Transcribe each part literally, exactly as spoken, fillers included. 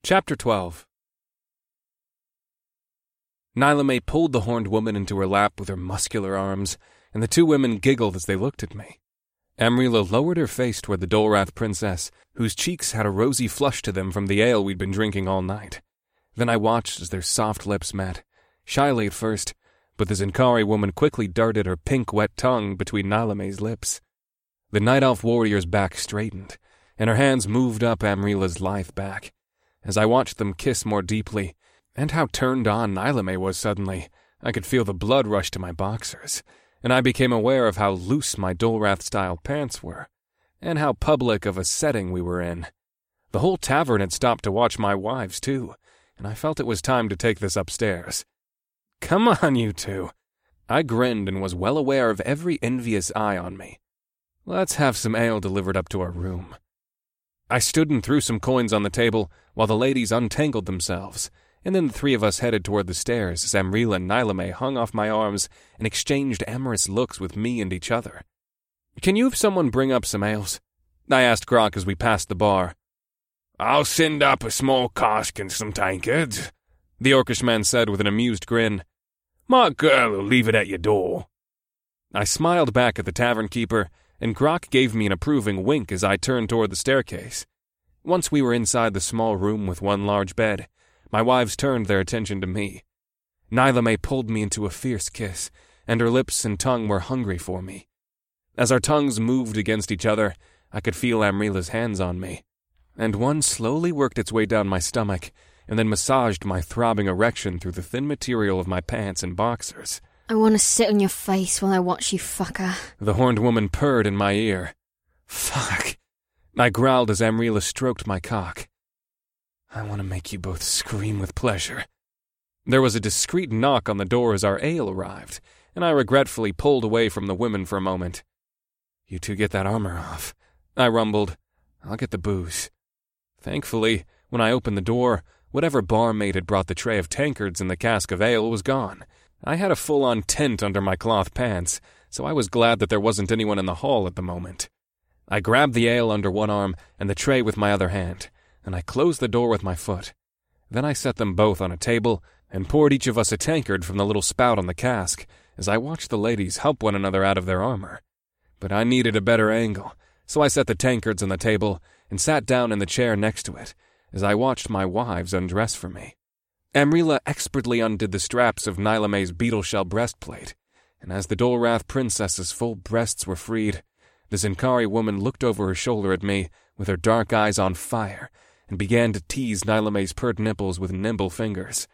Chapter twelve. Nilamay pulled the horned woman into her lap with her muscular arms, and the two women giggled as they looked at me. Amrila lowered her face toward the Dolrath princess, whose cheeks had a rosy flush to them from the ale we'd been drinking all night. Then I watched as their soft lips met, shyly at first, but the Zinkari woman quickly darted her pink wet tongue between Nilamay's lips. The Night Elf warrior's back straightened, and her hands moved up Amrila's lithe back. As I watched them kiss more deeply, and how turned on Nilamay was suddenly, I could feel the blood rush to my boxers, and I became aware of how loose my Dolrath-style pants were, and how public of a setting we were in. The whole tavern had stopped to watch my wives, too, and I felt it was time to take this upstairs. "Come on, you two." I grinned and was well aware of every envious eye on me. "Let's have some ale delivered up to our room." I stood and threw some coins on the table while the ladies untangled themselves, and then the three of us headed toward the stairs as Amrila and Nilamay hung off my arms and exchanged amorous looks with me and each other. "Can you have someone bring up some ales?" I asked Grok as we passed the bar. "I'll send up a small cask and some tankards," the Orcish man said with an amused grin. "My girl will leave it at your door." I smiled back at the tavern keeper, and Grok gave me an approving wink as I turned toward the staircase. Once we were inside the small room with one large bed, my wives turned their attention to me. Nilamay pulled me into a fierce kiss, and her lips and tongue were hungry for me. As our tongues moved against each other, I could feel Amrila's hands on me, and one slowly worked its way down my stomach, and then massaged my throbbing erection through the thin material of my pants and boxers. "I want to sit on your face while I watch you fuck her," the horned woman purred in my ear. "Fuck," I growled as Amrila stroked my cock. "I want to make you both scream with pleasure." There was a discreet knock on the door as our ale arrived, and I regretfully pulled away from the women for a moment. "You two get that armor off," I rumbled. "I'll get the booze." Thankfully, when I opened the door, whatever barmaid had brought the tray of tankards and the cask of ale was gone. I had a full-on tent under my cloth pants, so I was glad that there wasn't anyone in the hall at the moment. I grabbed the ale under one arm and the tray with my other hand, and I closed the door with my foot. Then I set them both on a table and poured each of us a tankard from the little spout on the cask as I watched the ladies help one another out of their armor. But I needed a better angle, so I set the tankards on the table and sat down in the chair next to it as I watched my wives undress for me. Amrila expertly undid the straps of Nilamay's beetle shell breastplate, and as the Dolrath princess's full breasts were freed, the Zinkari woman looked over her shoulder at me with her dark eyes on fire and began to tease Nilamay's pert nipples with nimble fingers.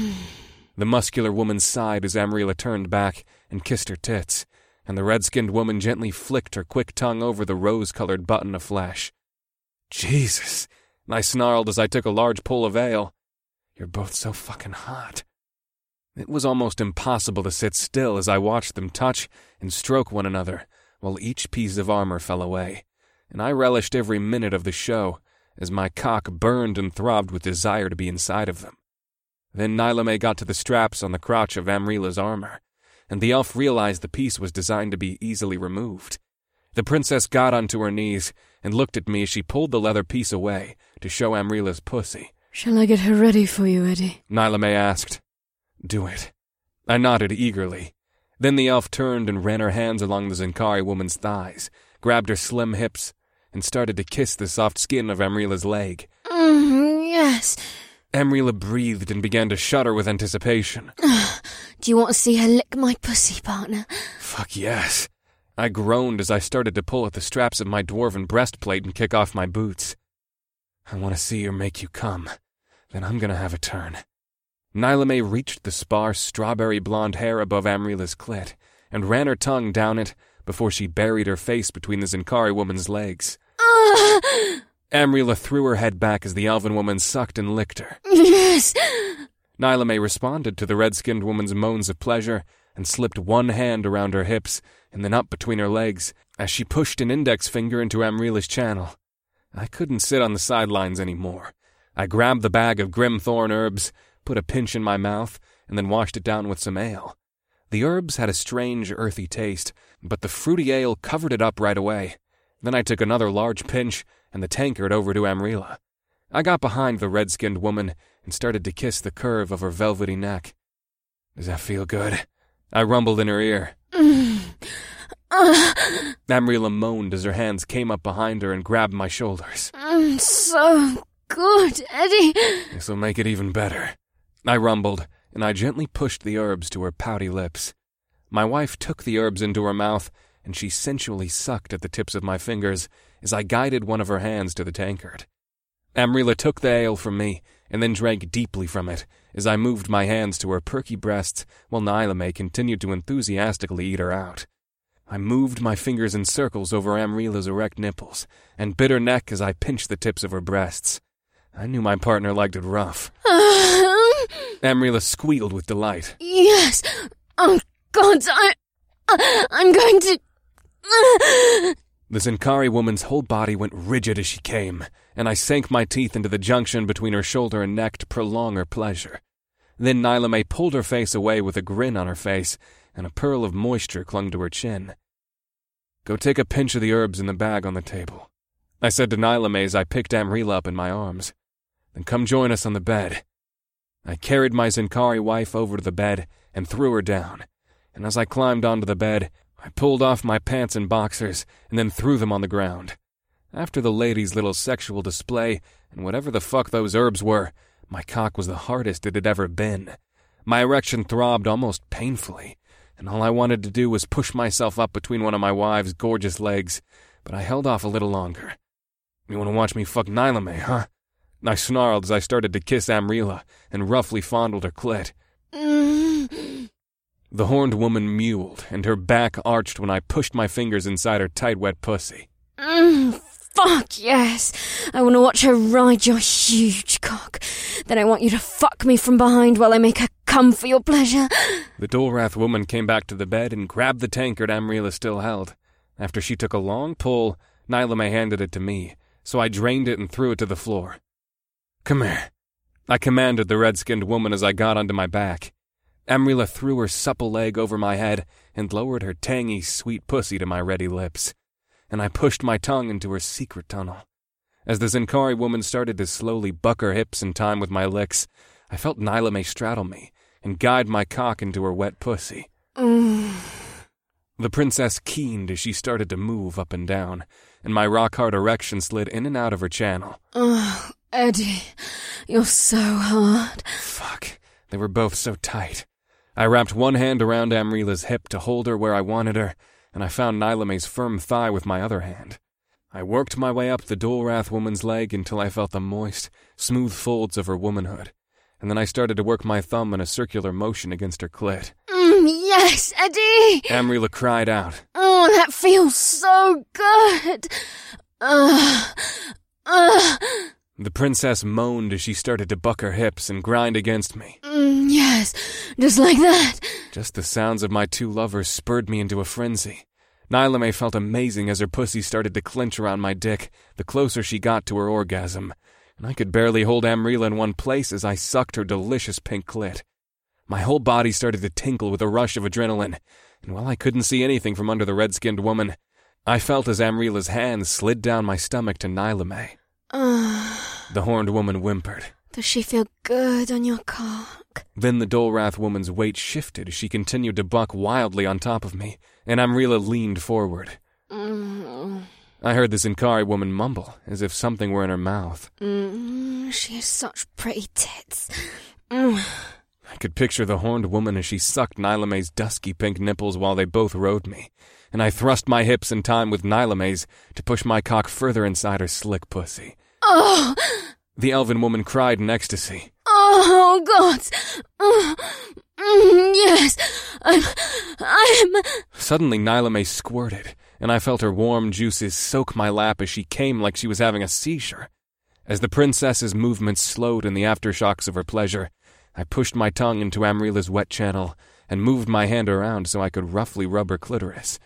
The muscular woman sighed as Amrila turned back and kissed her tits, and the red-skinned woman gently flicked her quick tongue over the rose-colored button of flesh. "Jesus," I snarled as I took a large pull of ale. "You're both so fucking hot." It was almost impossible to sit still as I watched them touch and stroke one another, while each piece of armor fell away, and I relished every minute of the show as my cock burned and throbbed with desire to be inside of them. Then Nilamay got to the straps on the crotch of Amrila's armor, and the elf realized the piece was designed to be easily removed. The princess got onto her knees and looked at me as she pulled the leather piece away to show Amrila's pussy. "Shall I get her ready for you, Eddie?" Nilamay asked. "Do it." I nodded eagerly. Then the elf turned and ran her hands along the Zinkari woman's thighs, grabbed her slim hips, and started to kiss the soft skin of Amrila's leg. Mm, yes. Amrila breathed and began to shudder with anticipation. "Do you want to see her lick my pussy, partner?" "Fuck yes." I groaned as I started to pull at the straps of my dwarven breastplate and kick off my boots. "I want to see her make you come. Then I'm going to have a turn." Nilamay reached the sparse, strawberry-blonde hair above Amrila's clit and ran her tongue down it before she buried her face between the Zinkari woman's legs. Uh, Amrila threw her head back as the elven woman sucked and licked her. "Yes." Nilamay responded to the red-skinned woman's moans of pleasure and slipped one hand around her hips and then up between her legs as she pushed an index finger into Amrila's channel. I couldn't sit on the sidelines anymore. I grabbed the bag of Grimthorn herbs, put a pinch in my mouth, and then washed it down with some ale. The herbs had a strange, earthy taste, but the fruity ale covered it up right away. Then I took another large pinch and the tankard over to Amrila. I got behind the red-skinned woman and started to kiss the curve of her velvety neck. "Does that feel good?" I rumbled in her ear. Mm. Uh, Amrila moaned as her hands came up behind her and grabbed my shoulders. mm, so good, Eddie. "This'll make it even better," I rumbled, and I gently pushed the herbs to her pouty lips. My wife took the herbs into her mouth, and she sensually sucked at the tips of my fingers as I guided one of her hands to the tankard. Amrila took the ale from me and then drank deeply from it as I moved my hands to her perky breasts while Nilameh continued to enthusiastically eat her out. I moved my fingers in circles over Amrila's erect nipples and bit her neck as I pinched the tips of her breasts. I knew my partner liked it rough. Um, Amrila squealed with delight. yes. Oh, God, I, I, I'm going to... Uh, The Zinkari woman's whole body went rigid as she came, and I sank my teeth into the junction between her shoulder and neck to prolong her pleasure. Then Nilameh pulled her face away with a grin on her face, and a pearl of moisture clung to her chin. "Go take a pinch of the herbs in the bag on the table," I said to Nilameh as I picked Amrila up in my arms. "Then come join us on the bed." I carried my Zinkari wife over to the bed and threw her down, and as I climbed onto the bed, I pulled off my pants and boxers and then threw them on the ground. After the lady's little sexual display, and whatever the fuck those herbs were, my cock was the hardest it had ever been. My erection throbbed almost painfully, and all I wanted to do was push myself up between one of my wife's gorgeous legs, but I held off a little longer. "You want to watch me fuck Nilameh, huh?" I snarled as I started to kiss Amrila and roughly fondled her clit. mm, The horned woman mewed, and her back arched when I pushed my fingers inside her tight, wet pussy. mm, fuck, yes. I want to watch her ride your huge cock. Then I want you to fuck me from behind while I make her come for your pleasure. The Dolrath woman came back to the bed and grabbed the tankard Amrila still held. After she took a long pull, Nilameh handed it to me, so I drained it and threw it to the floor. "Come here," I commanded the red-skinned woman as I got onto my back. Amrila threw her supple leg over my head and lowered her tangy, sweet pussy to my ready lips, and I pushed my tongue into her secret tunnel. As the Zinkari woman started to slowly buck her hips in time with my licks, I felt Nilameh straddle me and guide my cock into her wet pussy. Mm. The princess keened as she started to move up and down, and my rock-hard erection slid in and out of her channel. Oh, Eddie, you're so hard. Fuck, they were both so tight. I wrapped one hand around Amrila's hip to hold her where I wanted her, and I found Nilameh's firm thigh with my other hand. I worked my way up the Dolrath woman's leg until I felt the moist, smooth folds of her womanhood, and then I started to work my thumb in a circular motion against her clit. Mm, yes, Eddie! Amrila cried out. Oh, that feels so good! Uh, uh. The princess moaned as she started to buck her hips and grind against me. Mm, yes, just like that. Just the sounds of my two lovers spurred me into a frenzy. Nilameh felt amazing as her pussy started to clench around my dick the closer she got to her orgasm, and I could barely hold Amrila in one place as I sucked her delicious pink clit. My whole body started to tinkle with a rush of adrenaline, and while I couldn't see anything from under the red-skinned woman, I felt as Amrila's hands slid down my stomach to Nilameh. Uh, The horned woman whimpered. does she feel good on your cock? Then the Dolrath woman's weight shifted as she continued to buck wildly on top of me, and Amrila leaned forward. Mm, I heard the Zinkari woman mumble, as if something were in her mouth. mm, she has such pretty tits. Mm. I could picture the horned woman as she sucked Nilameh's dusky pink nipples while they both rode me, and I thrust my hips in time with Nilameh's to push my cock further inside her slick pussy. Oh! The elven woman cried in ecstasy. Oh, God! Oh, mm, yes! I'm... I'm... Suddenly Nilameh squirted, and I felt her warm juices soak my lap as she came like she was having a seizure. As the princess's movements slowed in the aftershocks of her pleasure, I pushed my tongue into Amrila's wet channel and moved my hand around so I could roughly rub her clitoris.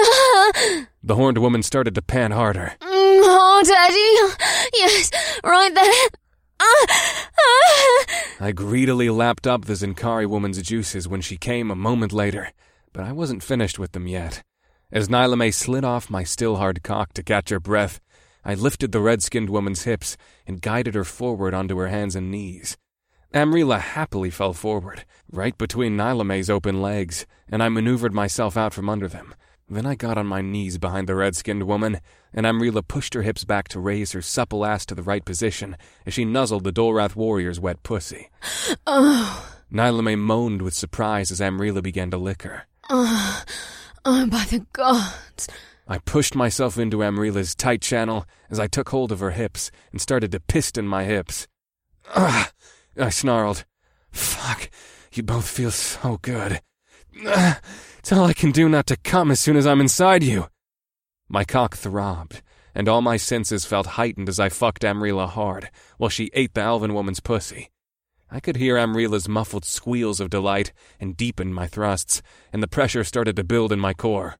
The horned woman started to pant harder. Mm, oh, Daddy! Yes, right there! Ah, ah. I greedily lapped up the Zinkari woman's juices when she came a moment later, but I wasn't finished with them yet. As Nilameh slid off my still hard cock to catch her breath, I lifted the red-skinned woman's hips and guided her forward onto her hands and knees. Amrila happily fell forward, right between Nilame's open legs, and I maneuvered myself out from under them. Then I got on my knees behind the red-skinned woman, and Amrila pushed her hips back to raise her supple ass to the right position as she nuzzled the Dolrath warrior's wet pussy. Oh. Nilame moaned with surprise as Amrila began to lick her. Oh, oh, by the gods. I pushed myself into Amrila's tight channel as I took hold of her hips and started to piston my hips. Ugh, I snarled. Fuck, you both feel so good. Ugh, it's all I can do not to come as soon as I'm inside you. My cock throbbed, and all my senses felt heightened as I fucked Amrila hard while she ate the elven woman's pussy. I could hear Amrila's muffled squeals of delight and deepened my thrusts, and the pressure started to build in my core.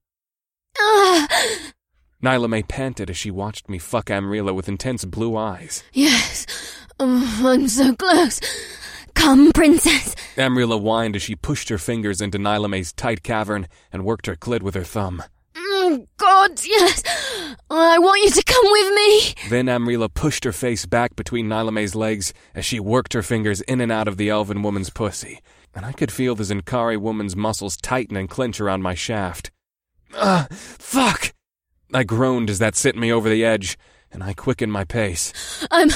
Ah! Nilame panted as she watched me fuck Amrila with intense blue eyes. Yes, oh, I'm so close. Come, princess. Amrila whined as she pushed her fingers into Nilame's tight cavern and worked her clit with her thumb. Oh, God, yes. I want you to come with me. Then Amrila pushed her face back between Nilame's legs as she worked her fingers in and out of the elven woman's pussy, and I could feel the Zenkari woman's muscles tighten and clench around my shaft. Ah, fuck! I groaned as that sent me over the edge, and I quickened my pace. I'm...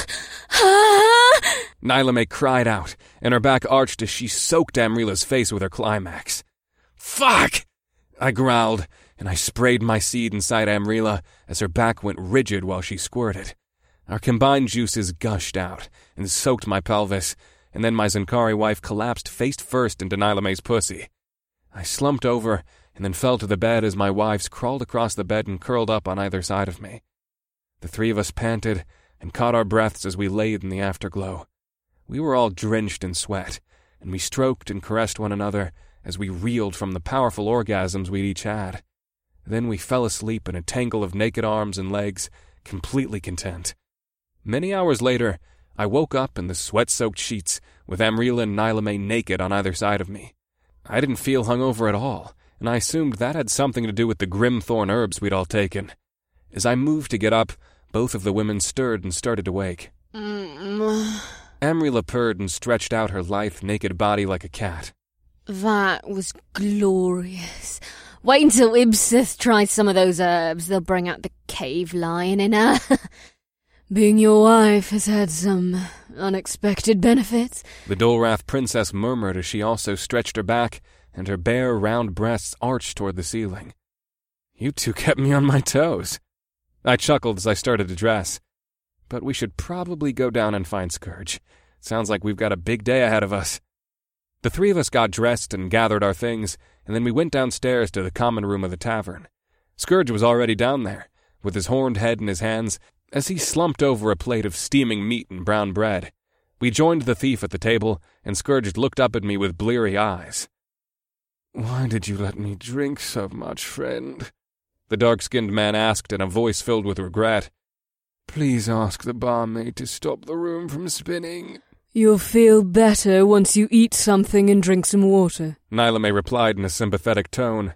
Ah! Nilame cried out, and her back arched as she soaked Amrila's face with her climax. Fuck! I growled, and I sprayed my seed inside Amrila as her back went rigid while she squirted. Our combined juices gushed out and soaked my pelvis, and then my Zenkari wife collapsed face first into Nilame's pussy. I slumped over and then fell to the bed as my wives crawled across the bed and curled up on either side of me. The three of us panted and caught our breaths as we lay in the afterglow. We were all drenched in sweat, and we stroked and caressed one another as we reeled from the powerful orgasms we'd each had. Then we fell asleep in a tangle of naked arms and legs, completely content. Many hours later, I woke up in the sweat-soaked sheets with Amrila and Nilame naked on either side of me. I didn't feel hungover at all, and I assumed that had something to do with the Grimthorn herbs we'd all taken. As I moved to get up, both of the women stirred and started to wake. Mm. Amrila purred and stretched out her lithe, naked body like a cat. That was glorious. Wait until Ibsith tries some of those herbs. They'll bring out the cave lion in her. Being your wife has had some unexpected benefits. The Dolrath princess murmured as she also stretched her back, and her bare, round breasts arched toward the ceiling. You two kept me on my toes. I chuckled as I started to dress. But we should probably go down and find Scourge. Sounds like we've got a big day ahead of us. The three of us got dressed and gathered our things, and then we went downstairs to the common room of the tavern. Scourge was already down there, with his horned head in his hands, as he slumped over a plate of steaming meat and brown bread. We joined the thief at the table, and Scourge looked up at me with bleary eyes. "Why did you let me drink so much, friend?" the dark-skinned man asked in a voice filled with regret. "Please ask the barmaid to stop the room from spinning." "You'll feel better once you eat something and drink some water," Nilame replied in a sympathetic tone.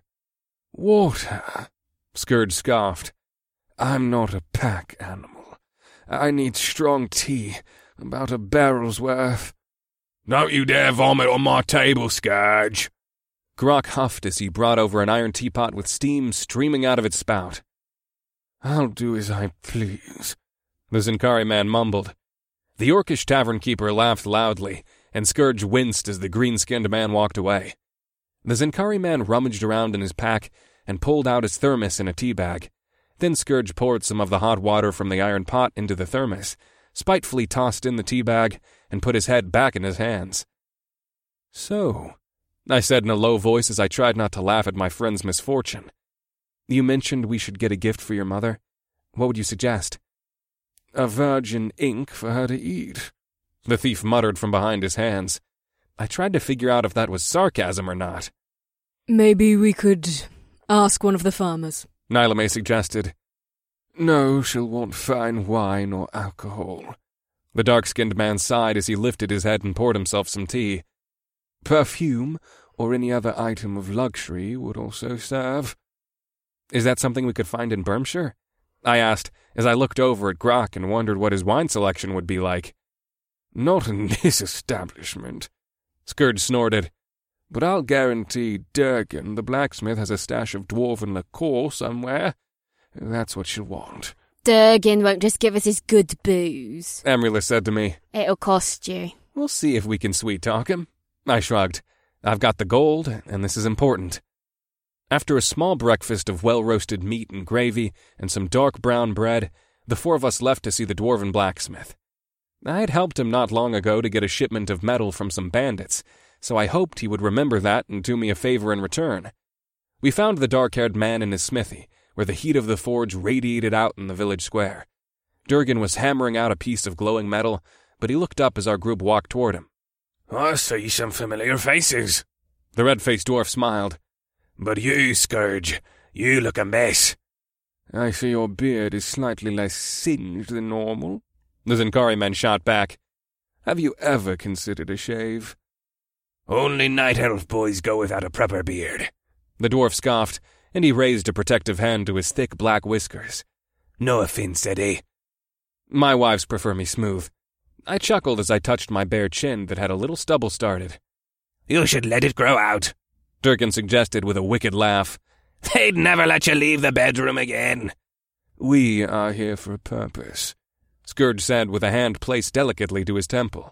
"Water?" Scourge scoffed. "I'm not a pack animal. I need strong tea, about a barrel's worth." "Don't you dare vomit on my table, Scourge." Grok huffed as he brought over an iron teapot with steam streaming out of its spout. "I'll do as I please," the Zenkari man mumbled. The Orcish tavern keeper laughed loudly, and Scourge winced as the green-skinned man walked away. The Zenkari man rummaged around in his pack and pulled out his thermos in a tea bag. Then Scourge poured some of the hot water from the iron pot into the thermos, spitefully tossed in the tea bag, and put his head back in his hands. "So," I said in a low voice as I tried not to laugh at my friend's misfortune, "you mentioned we should get a gift for your mother. What would you suggest?" "A virgin ink for her to eat," the thief muttered from behind his hands. I tried to figure out if that was sarcasm or not. "Maybe we could ask one of the farmers," Nilame suggested. "No, she'll want fine wine or alcohol." The dark-skinned man sighed as he lifted his head and poured himself some tea. "Perfume or any other item of luxury would also serve." "Is that something we could find in Bermshire?" I asked as I looked over at Grok and wondered what his wine selection would be like. Not in this establishment, Scourge snorted. But I'll guarantee Durgan, the blacksmith, has a stash of dwarven liqueur somewhere. That's what she'll want. Durgan won't just give us his good booze, Amaryllis said to me. It'll cost you. We'll see if we can sweet-talk him. I shrugged. I've got the gold, and this is important. After a small breakfast of well-roasted meat and gravy and some dark brown bread, the four of us left to see the dwarven blacksmith. I had helped him not long ago to get a shipment of metal from some bandits, so I hoped he would remember that and do me a favor in return. We found the dark-haired man in his smithy, where the heat of the forge radiated out in the village square. Durgan was hammering out a piece of glowing metal, but he looked up as our group walked toward him. I see some familiar faces. The red-faced dwarf smiled. But you, Scourge, you look a mess. I see your beard is slightly less singed than normal, the Zenkari man shot back. Have you ever considered a shave? Only night elf boys go without a proper beard. The dwarf scoffed, and he raised a protective hand to his thick black whiskers. No offense, Eddie. My wives prefer me smooth. I chuckled as I touched my bare chin that had a little stubble started. You should let it grow out, Durgan suggested with a wicked laugh. They'd never let you leave the bedroom again. We are here for a purpose, Scourge said with a hand placed delicately to his temple.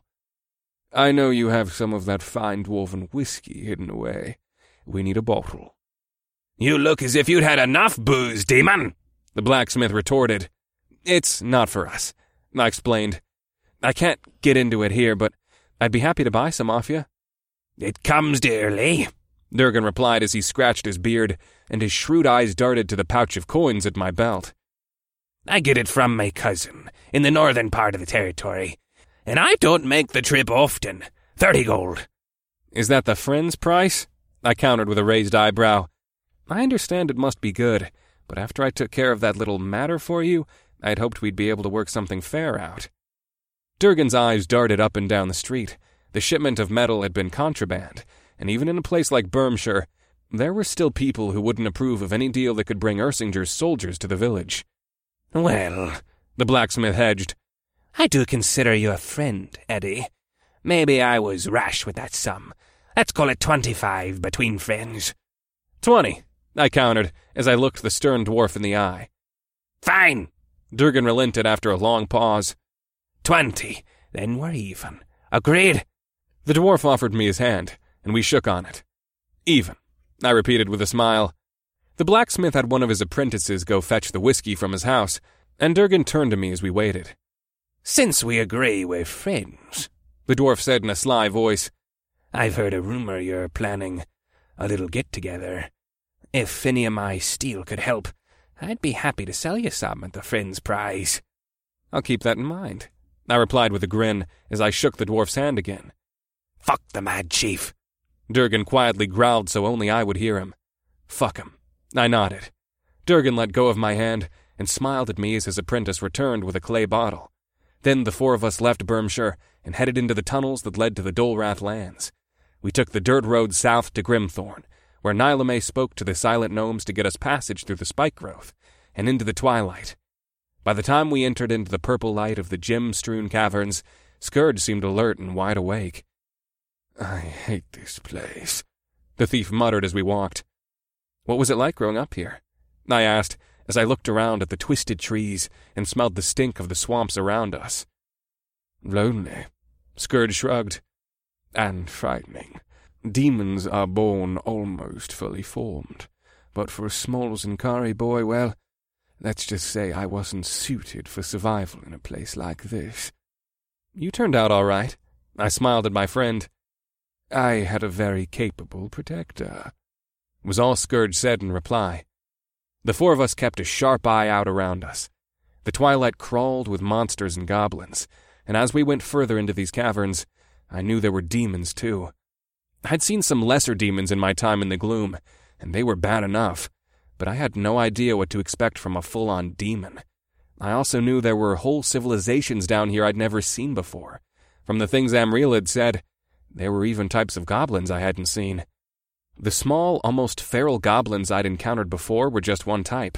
I know you have some of that fine dwarven whiskey hidden away. We need a bottle. You look as if you'd had enough booze, demon, the blacksmith retorted. It's not for us, I explained. I can't get into it here, but I'd be happy to buy some off you. It comes dearly, Durgan replied as he scratched his beard, and his shrewd eyes darted to the pouch of coins at my belt. I get it from my cousin, in the northern part of the territory, and I don't make the trip often. Thirty gold. Is that the friend's price? I countered with a raised eyebrow. I understand it must be good, but after I took care of that little matter for you, I'd hoped we'd be able to work something fair out. Durgan's eyes darted up and down the street. The shipment of metal had been contraband, and even in a place like Bermshire, there were still people who wouldn't approve of any deal that could bring Ersinger's soldiers to the village. Well, the blacksmith hedged, I do consider you a friend, Eddie. Maybe I was rash with that sum. Let's call it twenty-five between friends. Twenty, I countered, as I looked the stern dwarf in the eye. Fine, Durgan relented after a long pause. Twenty, then we're even. Agreed? The dwarf offered me his hand, and we shook on it. Even, I repeated with a smile. The blacksmith had one of his apprentices go fetch the whiskey from his house, and Durgan turned to me as we waited. Since we agree we're friends, the dwarf said in a sly voice, I've heard a rumor you're planning a little get-together. If any of my steel could help, I'd be happy to sell you some at the friend's price. I'll keep that in mind, I replied with a grin as I shook the dwarf's hand again. Fuck the mad chief, Durgan quietly growled so only I would hear him. Fuck him. I nodded. Durgan let go of my hand and smiled at me as his apprentice returned with a clay bottle. Then the four of us left Bermshire and headed into the tunnels that led to the Dolrath lands. We took the dirt road south to Grimthorn, where Nilame spoke to the silent gnomes to get us passage through the spike growth, and into the twilight. By the time we entered into the purple light of the gem-strewn caverns, Scourge seemed alert and wide awake. I hate this place, the thief muttered as we walked. What was it like growing up here? I asked, as I looked around at the twisted trees and smelled the stink of the swamps around us. Lonely, Scourge shrugged. And frightening. Demons are born almost fully formed, but for a small Zenkari boy, well, let's just say I wasn't suited for survival in a place like this. You turned out all right. I smiled at my friend. I had a very capable protector, was all Scourge said in reply. The four of us kept a sharp eye out around us. The twilight crawled with monsters and goblins, and as we went further into these caverns, I knew there were demons too. I'd seen some lesser demons in my time in the gloom, and they were bad enough, but I had no idea what to expect from a full-on demon. I also knew there were whole civilizations down here I'd never seen before. From the things Amriel had said, there were even types of goblins I hadn't seen. The small, almost feral goblins I'd encountered before were just one type.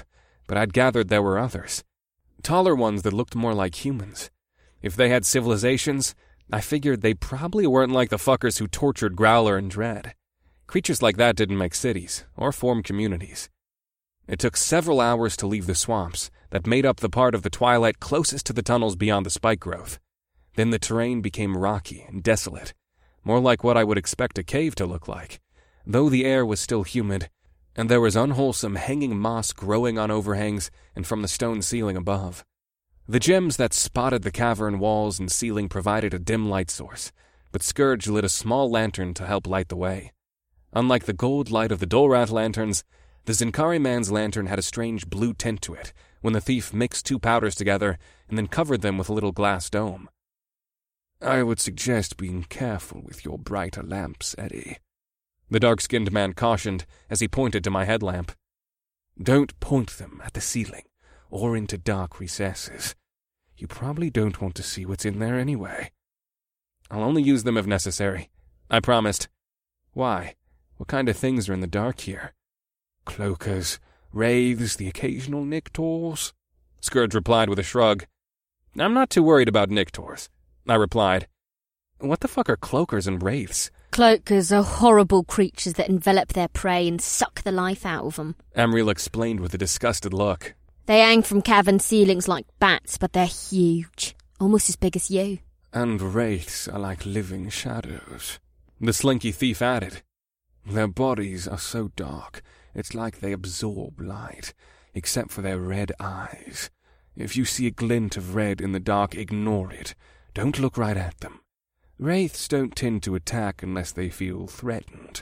but I'd gathered there were others. Taller ones that looked more like humans. If they had civilizations, I figured they probably weren't like the fuckers who tortured Growler and Dread. Creatures like that didn't make cities, or form communities. It took several hours to leave the swamps that made up the part of the twilight closest to the tunnels beyond the spike growth. Then the terrain became rocky and desolate, more like what I would expect a cave to look like, though the air was still humid, and there was unwholesome hanging moss growing on overhangs and from the stone ceiling above. The gems that spotted the cavern walls and ceiling provided a dim light source, but Scourge lit a small lantern to help light the way. Unlike the gold light of the Dolrath lanterns, the Zincari man's lantern had a strange blue tint to it when the thief mixed two powders together and then covered them with a little glass dome. I would suggest being careful with your brighter lamps, Eddie, the dark-skinned man cautioned as he pointed to my headlamp. Don't point them at the ceiling or into dark recesses. You probably don't want to see what's in there anyway. I'll only use them if necessary, I promised. Why? What kind of things are in the dark here? Cloakers, wraiths, the occasional Nictors, Scourge replied with a shrug. I'm not too worried about Nictors, I replied. What the fuck are cloakers and wraiths? Cloakers are horrible creatures that envelop their prey and suck the life out of them, Amriel explained with a disgusted look. They hang from cavern ceilings like bats, but they're huge, almost as big as you. And wraiths are like living shadows, the slinky thief added. Their bodies are so dark, it's like they absorb light, except for their red eyes. If you see a glint of red in the dark, ignore it. Don't look right at them. Wraiths don't tend to attack unless they feel threatened.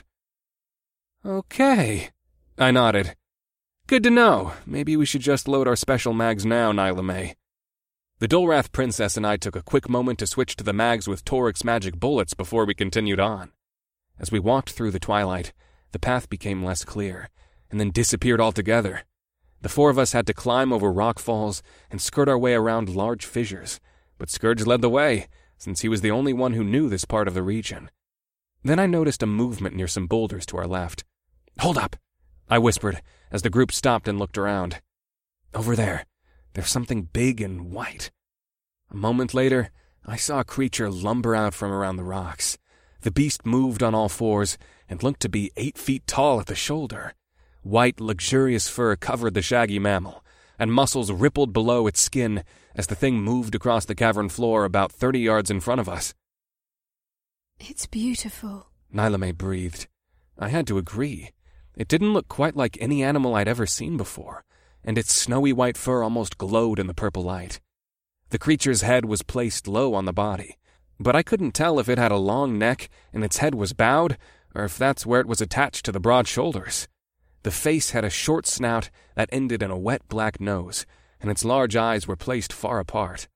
Okay, I nodded. Good to know. Maybe we should just load our special mags now, Nyla May. The Dolrath princess and I took a quick moment to switch to the mags with Toric's magic bullets before we continued on. As we walked through the twilight, the path became less clear, and then disappeared altogether. The four of us had to climb over rock falls and skirt our way around large fissures, but Scourge led the way, since he was the only one who knew this part of the region. Then I noticed a movement near some boulders to our left. Hold up, I whispered, as the group stopped and looked around. Over there, there's something big and white. A moment later, I saw a creature lumber out from around the rocks. The beast moved on all fours and looked to be eight feet tall at the shoulder. White, luxurious fur covered the shaggy mammal, and muscles rippled below its skin as the thing moved across the cavern floor about thirty yards in front of us. It's beautiful, Nyla May breathed. I had to agree. It didn't look quite like any animal I'd ever seen before, and its snowy white fur almost glowed in the purple light. The creature's head was placed low on the body, but I couldn't tell if it had a long neck and its head was bowed, or if that's where it was attached to the broad shoulders. The face had a short snout that ended in a wet black nose, and its large eyes were placed far apart.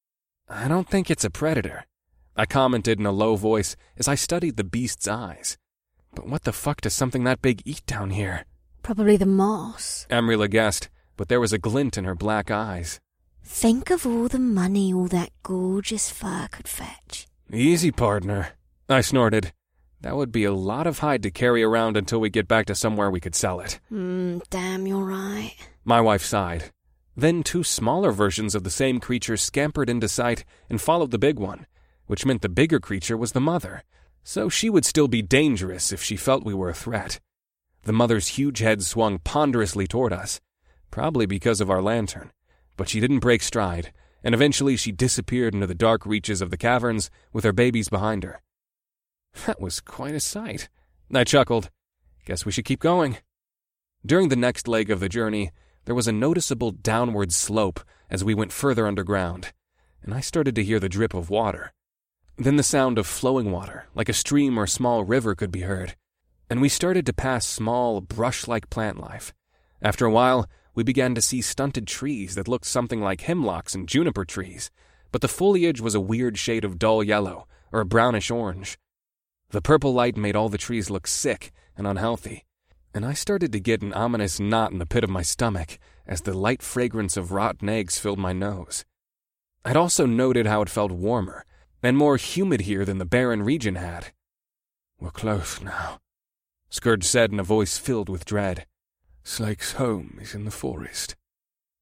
I don't think it's a predator, I commented in a low voice as I studied the beast's eyes. But what the fuck does something that big eat down here? Probably the moss, Amrila guessed, but there was a glint in her black eyes. Think of all the money all that gorgeous fur could fetch. Easy, partner, I snorted. That would be a lot of hide to carry around until we get back to somewhere we could sell it. Hmm, damn, you're right. My wife sighed. Then two smaller versions of the same creature scampered into sight and followed the big one, which meant the bigger creature was the mother, so she would still be dangerous if she felt we were a threat. The mother's huge head swung ponderously toward us, probably because of our lantern, but she didn't break stride, and eventually she disappeared into the dark reaches of the caverns with her babies behind her. That was quite a sight. I chuckled. Guess we should keep going. During the next leg of the journey, there was a noticeable downward slope as we went further underground, and I started to hear the drip of water. Then the sound of flowing water, like a stream or small river, could be heard, and we started to pass small, brush-like plant life. After a while, we began to see stunted trees that looked something like hemlocks and juniper trees, but the foliage was a weird shade of dull yellow or a brownish orange. The purple light made all the trees look sick and unhealthy, and I started to get an ominous knot in the pit of my stomach as the light fragrance of rotten eggs filled my nose. I'd also noted how it felt warmer and more humid here than the barren region had. We're close now, Scourge said in a voice filled with dread. Slake's home is in the forest.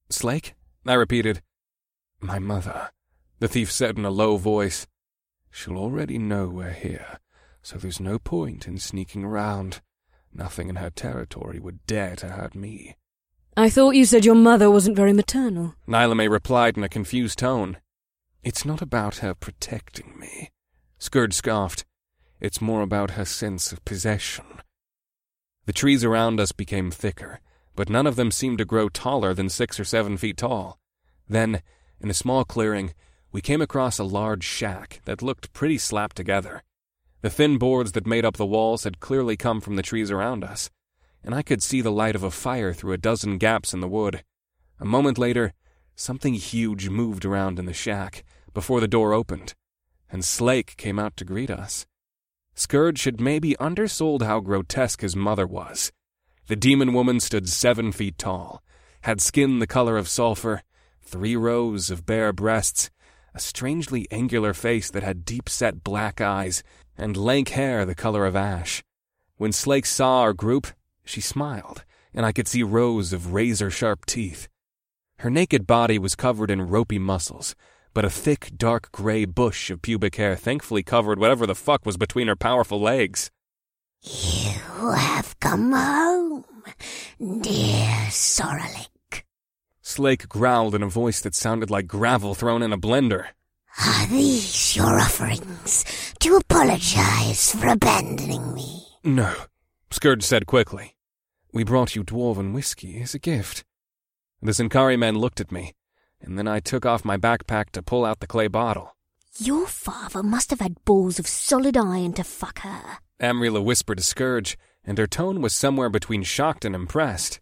Slake? I repeated. My mother, the thief said in a low voice. She'll already know we're here, so there's no point in sneaking around. Nothing in her territory would dare to hurt me. I thought you said your mother wasn't very maternal. Nylamé replied in a confused tone. It's not about her protecting me. Scourge scoffed. It's more about her sense of possession. The trees around us became thicker, but none of them seemed to grow taller than six or seven feet tall. Then, in a small clearing, we came across a large shack that looked pretty slapped together. The thin boards that made up the walls had clearly come from the trees around us, and I could see the light of a fire through a dozen gaps in the wood. A moment later, something huge moved around in the shack before the door opened, and Slake came out to greet us. Scourge had maybe undersold how grotesque his mother was. The demon woman stood seven feet tall, had skin the color of sulfur, three rows of bare breasts, a strangely angular face that had deep-set black eyes, and lank hair the color of ash. When Slake saw our group, she smiled, and I could see rows of razor-sharp teeth. Her naked body was covered in ropey muscles, but a thick, dark gray bush of pubic hair thankfully covered whatever the fuck was between her powerful legs. You have come home, dear Soralik. Slake growled in a voice that sounded like gravel thrown in a blender. Are these your offerings to apologize for abandoning me? No, Scourge said quickly. We brought you dwarven whiskey as a gift. The Zinkari men looked at me, and then I took off my backpack to pull out the clay bottle. Your father must have had balls of solid iron to fuck her. Amrila whispered to Scourge, and her tone was somewhere between shocked and impressed.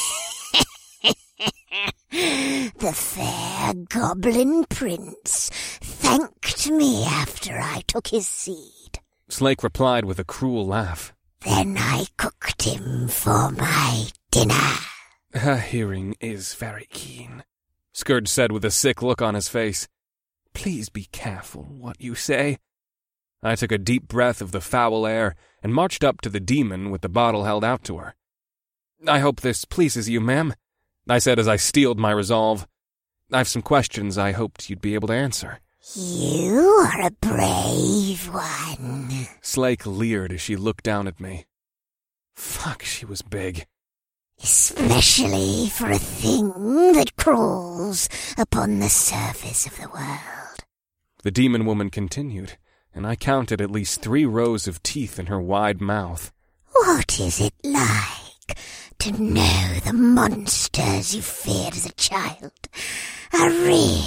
The fair goblin prince thanked me after I took his seed. Slake replied with a cruel laugh. Then I cooked him for my dinner. Her hearing is very keen, Scourge said with a sick look on his face. Please be careful what you say. I took a deep breath of the foul air and marched up to the demon with the bottle held out to her. I hope this pleases you, ma'am, I said as I steeled my resolve. I've some questions I hoped you'd be able to answer. You are a brave one, Slake leered as she looked down at me. Fuck, she was big. Especially for a thing that crawls upon the surface of the world. The demon woman continued, and I counted at least three rows of teeth in her wide mouth. What is it like to know the monsters you feared as a child are real?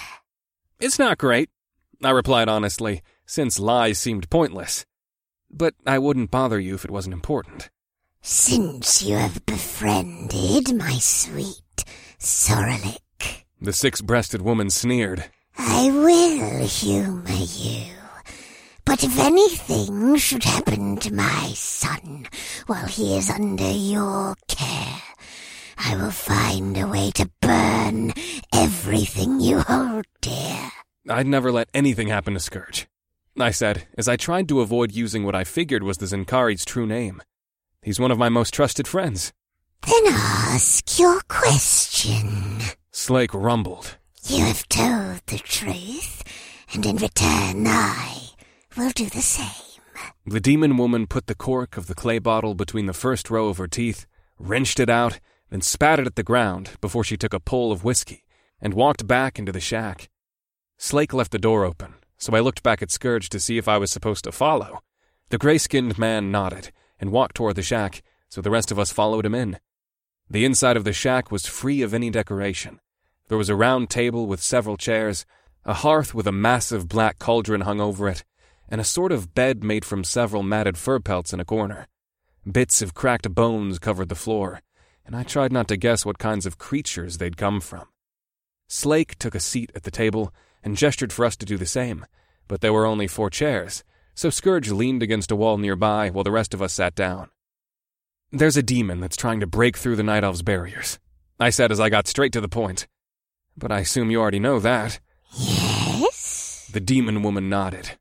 It's not great, I replied honestly, since lies seemed pointless. But I wouldn't bother you if it wasn't important. Since you have befriended my sweet Soralik, the six-breasted woman sneered. I will humor you. But if anything should happen to my son while he is under your care, I will find a way to burn everything you hold dear. I'd never let anything happen to Scourge, I said, as I tried to avoid using what I figured was the Zinkari's true name. He's one of my most trusted friends. Then ask your question. Slake rumbled. You have told the truth, and in return I will do the same. The demon woman put the cork of the clay bottle between the first row of her teeth, wrenched it out, then spat it at the ground before she took a pull of whiskey and walked back into the shack. Slake left the door open, so I looked back at Scourge to see if I was supposed to follow. The gray-skinned man nodded and walked toward the shack, so the rest of us followed him in. The inside of the shack was free of any decoration. There was a round table with several chairs, a hearth with a massive black cauldron hung over it, and a sort of bed made from several matted fur pelts in a corner. Bits of cracked bones covered the floor, and I tried not to guess what kinds of creatures they'd come from. Slake took a seat at the table and gestured for us to do the same, but there were only four chairs, so Scourge leaned against a wall nearby while the rest of us sat down. There's a demon that's trying to break through the Night Elf's barriers, I said as I got straight to the point. But I assume you already know that. Yes? The demon woman nodded.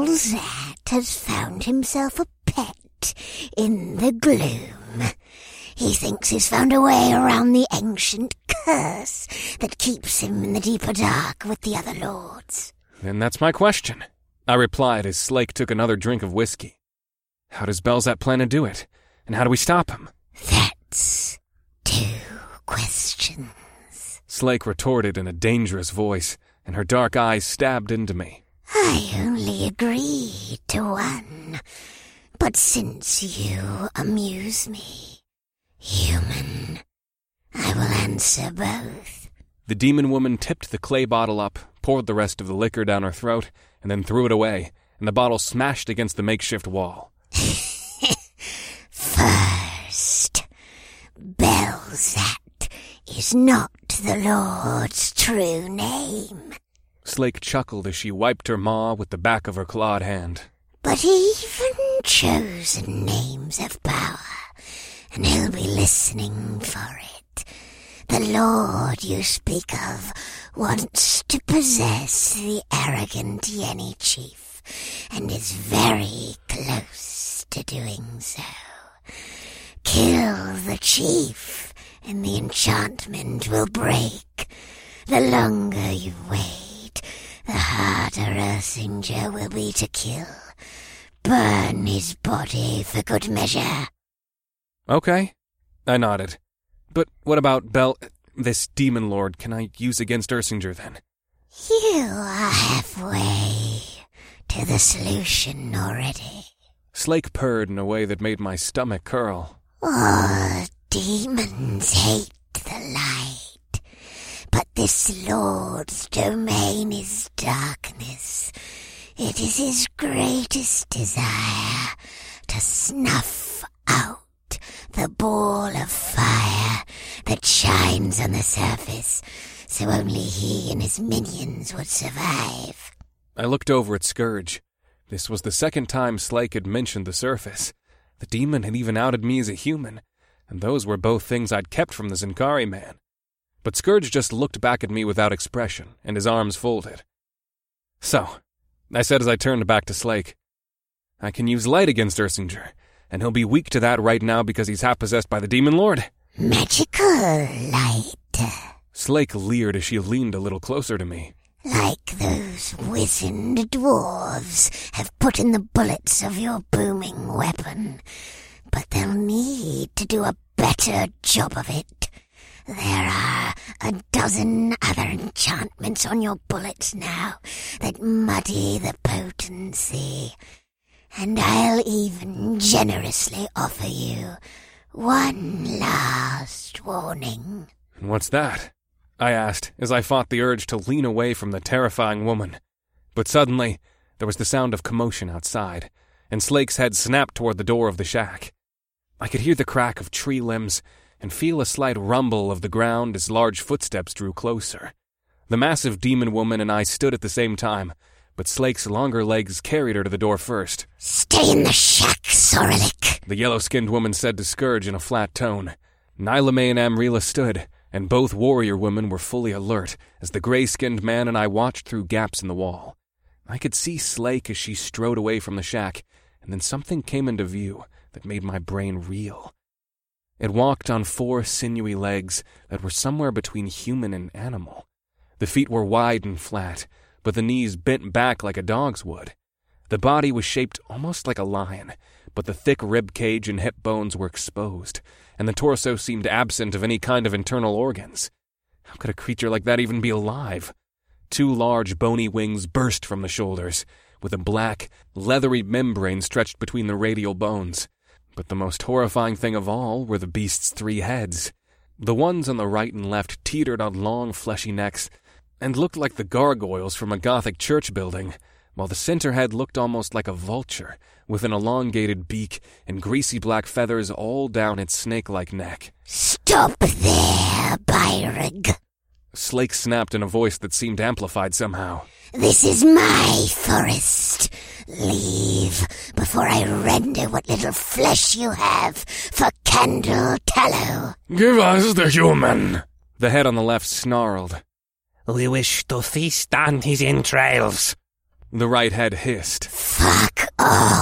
Belzat has found himself a pet in the gloom. He thinks he's found a way around the ancient curse that keeps him in the deeper dark with the other lords. Then that's my question, I replied as Slake took another drink of whiskey. How does Belzat plan to do it? And how do we stop him? That's two questions, Slake retorted in a dangerous voice, and her dark eyes stabbed into me. I only agreed to one, but since you amuse me, human, I will answer both. The demon woman tipped the clay bottle up, poured the rest of the liquor down her throat, and then threw it away, and the bottle smashed against the makeshift wall. First, Belzat is not the Lord's true name. Slake chuckled as she wiped her maw with the back of her clawed hand. But even chosen names have power, and he'll be listening for it. The Lord you speak of wants to possess the arrogant Yenny chief, and is very close to doing so. Kill the chief, and the enchantment will break. The longer you wait, the harder Ersinger will be to kill. Burn his body for good measure. Okay, I nodded. But what about Bel... this demon lord can I use against Ersinger then? You are halfway to the solution already. Slake purred in a way that made my stomach curl. All demons hate the light, but this Lord's domain is darkness. It is his greatest desire to snuff out the ball of fire that shines on the surface, so only he and his minions would survive. I looked over at Scourge. This was the second time Slake had mentioned the surface. The demon had even outed me as a human, and those were both things I'd kept from the Zenkari man. But Scourge just looked back at me without expression, and his arms folded. So, I said as I turned back to Slake, I can use light against Ersinger, and he'll be weak to that right now because he's half-possessed by the Demon Lord. Magical light. Slake leered as she leaned a little closer to me. Like those wizened dwarves have put in the bullets of your booming weapon, but they'll need to do a better job of it. There are a dozen other enchantments on your bullets now that muddy the potency, and I'll even generously offer you one last warning. What's that? I asked as I fought the urge to lean away from the terrifying woman. But suddenly, there was the sound of commotion outside, and Slake's head snapped toward the door of the shack. I could hear the crack of tree limbs and feel a slight rumble of the ground as large footsteps drew closer. The massive demon woman and I stood at the same time, but Slake's longer legs carried her to the door first. Stay in the shack, Soralik, the yellow-skinned woman said to Scourge in a flat tone. Nylame and Amrila stood, and both warrior women were fully alert as the gray-skinned man and I watched through gaps in the wall. I could see Slake as she strode away from the shack, and then something came into view that made my brain reel. It walked on four sinewy legs that were somewhere between human and animal. The feet were wide and flat, but the knees bent back like a dog's would. The body was shaped almost like a lion, but the thick rib cage and hip bones were exposed, and the torso seemed absent of any kind of internal organs. How could a creature like that even be alive? Two large bony wings burst from the shoulders, with a black, leathery membrane stretched between the radial bones. But the most horrifying thing of all were the beast's three heads. The ones on the right and left teetered on long, fleshy necks and looked like the gargoyles from a Gothic church building, while the center head looked almost like a vulture, with an elongated beak and greasy black feathers all down its snake-like neck. Stop there, Byrug, Slake snapped in a voice that seemed amplified somehow. This is my forest. Leave before I render what little flesh you have for candle tallow. Give us the human. The head on the left snarled. We wish to feast on his entrails. The right head hissed. Fuck off.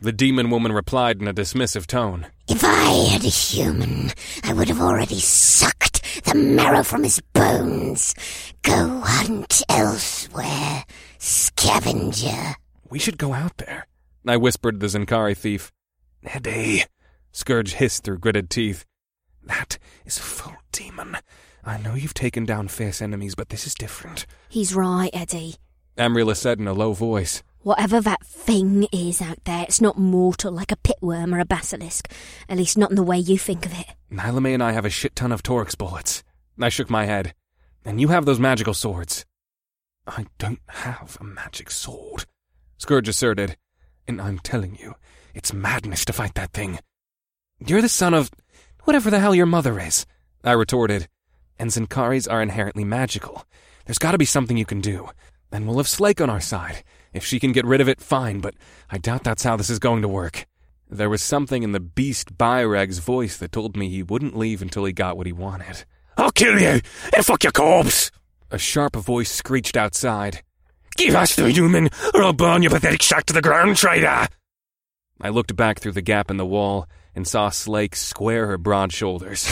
The demon woman replied in a dismissive tone. If I had a human, I would have already sucked the marrow from his bones. Go hunt elsewhere, scavenger. We should go out there, I whispered the Zenkari thief. Eddie, Scourge hissed through gritted teeth. That is a full demon. I know you've taken down fierce enemies, but this is different. He's right, Eddie. Amrila said in a low voice. Whatever that thing is out there, it's not mortal like a pitworm or a basilisk. At least not in the way you think of it. Nylame and I have a shit ton of Torx bullets. I shook my head. And you have those magical swords. I don't have a magic sword, Scourge asserted. And I'm telling you, it's madness to fight that thing. You're the son of whatever the hell your mother is, I retorted. And Zenkaris are inherently magical. There's got to be something you can do. And we'll have Slake on our side. If she can get rid of it, fine, but I doubt that's how this is going to work. There was something in the beast Byreg's voice that told me he wouldn't leave until he got what he wanted. I'll kill you, and fuck your corpse! A sharp voice screeched outside. Give us the human, or I'll burn your pathetic shack to the ground, traitor! I looked back through the gap in the wall and saw Slake square her broad shoulders.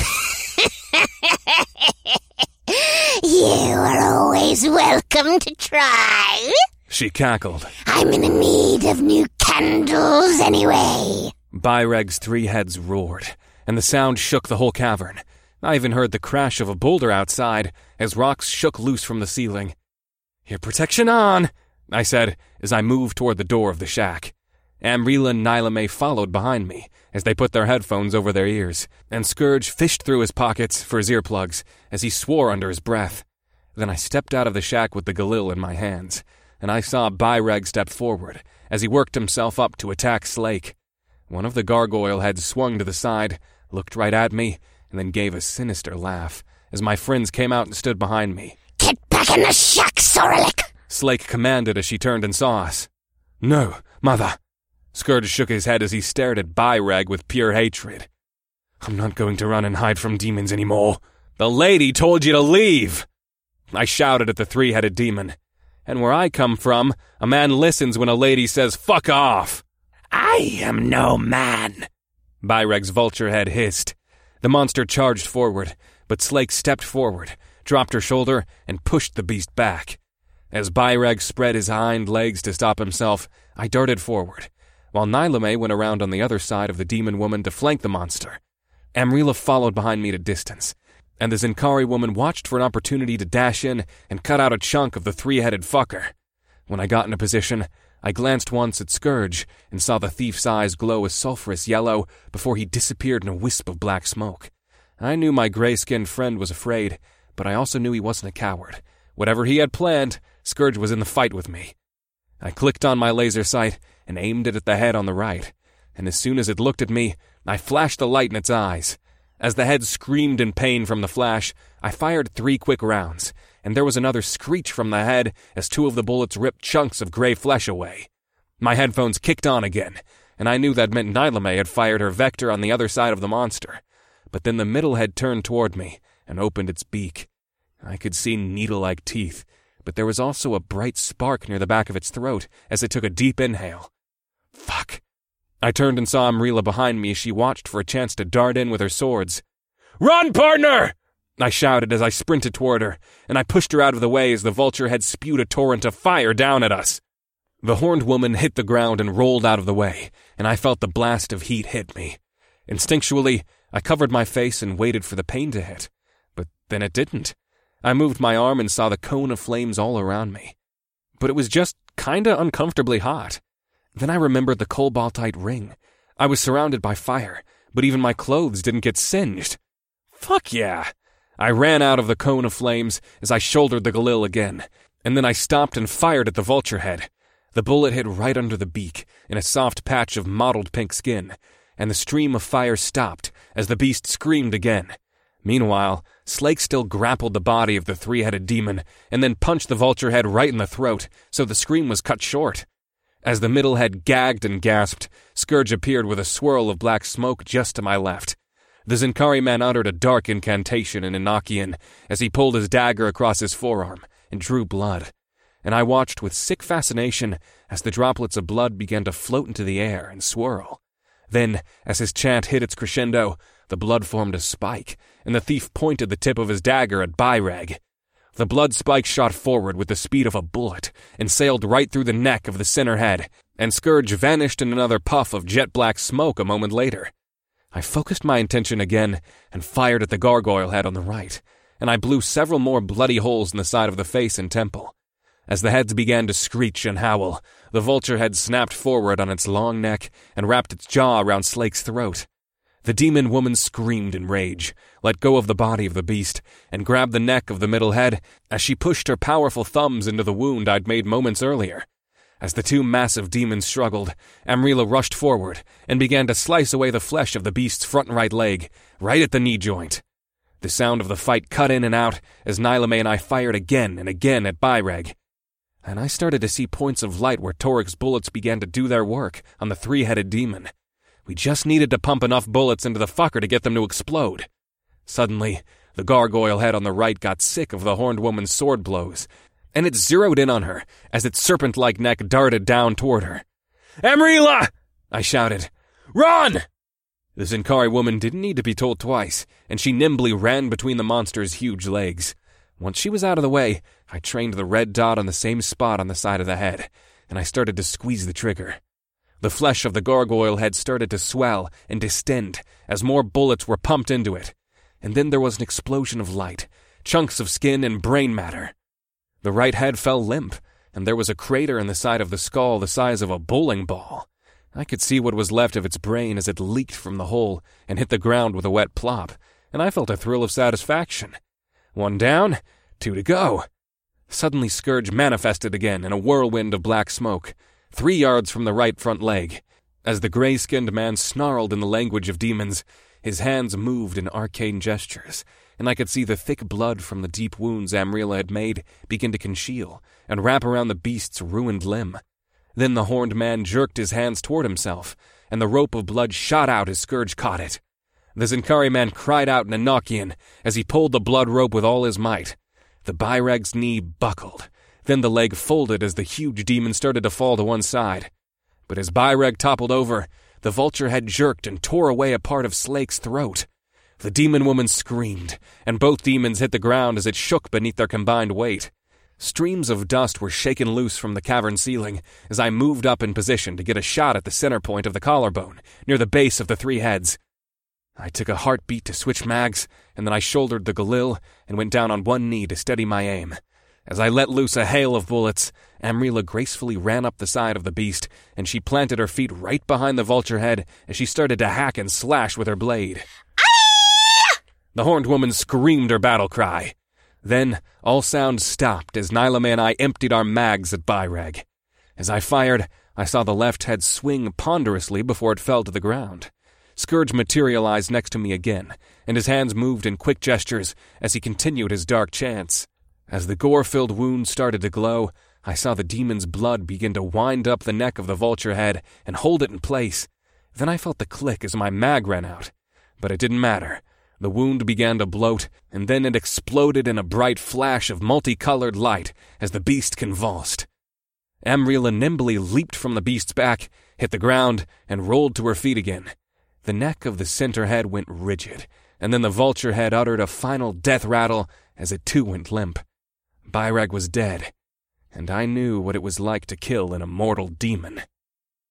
You are always welcome to try. She cackled. I'm in need of new candles anyway. Byreg's three heads roared, and the sound shook the whole cavern. I even heard the crash of a boulder outside as rocks shook loose from the ceiling. Your protection on, I said as I moved toward the door of the shack. Amrila and Nylame followed behind me as they put their headphones over their ears, and Scourge fished through his pockets for his earplugs as he swore under his breath. Then I stepped out of the shack with the Galil in my hands, and I saw Byreg step forward as he worked himself up to attack Slake. One of the gargoyle heads swung to the side, looked right at me, and then gave a sinister laugh as my friends came out and stood behind me. Get back in the shack, Soralik! Slake commanded as she turned and saw us. No, mother. Scourge shook his head as he stared at Byreg with pure hatred. I'm not going to run and hide from demons anymore. The lady told you to leave! I shouted at the three-headed demon. And where I come from, a man listens when a lady says, fuck off! I am no man! Byreg's vulture head hissed. The monster charged forward, but Slake stepped forward, dropped her shoulder, and pushed the beast back. As Byreg spread his hind legs to stop himself, I darted forward, while Nylame went around on the other side of the demon woman to flank the monster. Amrila followed behind me at a distance, and the Zenkari woman watched for an opportunity to dash in and cut out a chunk of the three-headed fucker. When I got in a position, I glanced once at Scourge and saw the thief's eyes glow a sulphurous yellow before he disappeared in a wisp of black smoke. I knew my gray-skinned friend was afraid, but I also knew he wasn't a coward. Whatever he had planned, Scourge was in the fight with me. I clicked on my laser sight and aimed it at the head on the right, and as soon as it looked at me, I flashed the light in its eyes. As the head screamed in pain from the flash, I fired three quick rounds, and there was another screech from the head as two of the bullets ripped chunks of gray flesh away. My headphones kicked on again, and I knew that meant Nylame had fired her vector on the other side of the monster. But then the middle head turned toward me and opened its beak. I could see needle-like teeth, but there was also a bright spark near the back of its throat as it took a deep inhale. Fuck. I turned and saw Amrila behind me as she watched for a chance to dart in with her swords. Run, partner! I shouted as I sprinted toward her, and I pushed her out of the way as the vulture head spewed a torrent of fire down at us. The horned woman hit the ground and rolled out of the way, and I felt the blast of heat hit me. Instinctually, I covered my face and waited for the pain to hit, but then it didn't. I moved my arm and saw the cone of flames all around me. But it was just kinda uncomfortably hot. Then I remembered the cobaltite ring. I was surrounded by fire, but even my clothes didn't get singed. Fuck yeah! I ran out of the cone of flames as I shouldered the Galil again, and then I stopped and fired at the vulture head. The bullet hit right under the beak, in a soft patch of mottled pink skin, and the stream of fire stopped as the beast screamed again. Meanwhile, Slake still grappled the body of the three-headed demon, and then punched the vulture head right in the throat, so the scream was cut short. As the middle head gagged and gasped, Scourge appeared with a swirl of black smoke just to my left. The Zenkari man uttered a dark incantation in Enochian as he pulled his dagger across his forearm and drew blood. and I watched with sick fascination as the droplets of blood began to float into the air and swirl. Then, as his chant hit its crescendo, the blood formed a spike, and the thief pointed the tip of his dagger at Byreg. The blood spike shot forward with the speed of a bullet and sailed right through the neck of the center head, and Scourge vanished in another puff of jet-black smoke a moment later. I focused my attention again and fired at the gargoyle head on the right, and I blew several more bloody holes in the side of the face and temple. As the heads began to screech and howl, the vulture head snapped forward on its long neck and wrapped its jaw around Slake's throat. The demon woman screamed in rage, let go of the body of the beast, and grabbed the neck of the middle head as she pushed her powerful thumbs into the wound I'd made moments earlier. As the two massive demons struggled, Amrila rushed forward and began to slice away the flesh of the beast's front right leg, right at the knee joint. The sound of the fight cut in and out as Nylame and I fired again and again at Byreg. And I started to see points of light where Toric's bullets began to do their work on the three-headed demon. We just needed to pump enough bullets into the fucker to get them to explode. Suddenly, the gargoyle head on the right got sick of the horned woman's sword blows, and it zeroed in on her as its serpent-like neck darted down toward her. "Amrila!" I shouted. "Run!" The Zinkari woman didn't need to be told twice, and she nimbly ran between the monster's huge legs. Once she was out of the way, I trained the red dot on the same spot on the side of the head, and I started to squeeze the trigger. The flesh of the gargoyle head started to swell and distend as more bullets were pumped into it, and then there was an explosion of light, chunks of skin and brain matter. The right head fell limp, and there was a crater in the side of the skull the size of a bowling ball. I could see what was left of its brain as it leaked from the hole and hit the ground with a wet plop, and I felt a thrill of satisfaction. One down, two to go. Suddenly Scourge manifested again in a whirlwind of black smoke, three yards from the right front leg. As the gray-skinned man snarled in the language of demons, his hands moved in arcane gestures, and I could see the thick blood from the deep wounds Amrila had made begin to congeal and wrap around the beast's ruined limb. Then the horned man jerked his hands toward himself, and the rope of blood shot out as Scourge caught it. The Zinkari man cried out in Enochian as he pulled the blood rope with all his might. The Byreg's knee buckled. Then the leg folded as the huge demon started to fall to one side. But as Byreg toppled over, the vulture head jerked and tore away a part of Slake's throat. The demon woman screamed, and both demons hit the ground as it shook beneath their combined weight. Streams of dust were shaken loose from the cavern ceiling as I moved up in position to get a shot at the center point of the collarbone, near the base of the three heads. I took a heartbeat to switch mags, and then I shouldered the Galil and went down on one knee to steady my aim. As I let loose a hail of bullets, Amrila gracefully ran up the side of the beast, and she planted her feet right behind the vulture head as she started to hack and slash with her blade. Ah! The horned woman screamed her battle cry. Then, all sound stopped as Nylame and I emptied our mags at Byreg. As I fired, I saw the left head swing ponderously before it fell to the ground. Scourge materialized next to me again, and his hands moved in quick gestures as he continued his dark chants. As the gore-filled wound started to glow, I saw the demon's blood begin to wind up the neck of the vulture head and hold it in place. Then I felt the click as my mag ran out. But it didn't matter. The wound began to bloat, and then it exploded in a bright flash of multicolored light as the beast convulsed. Amrila nimbly leaped from the beast's back, hit the ground, and rolled to her feet again. The neck of the center head went rigid, and then the vulture head uttered a final death rattle as it too went limp. Byreg was dead, and I knew what it was like to kill an immortal demon.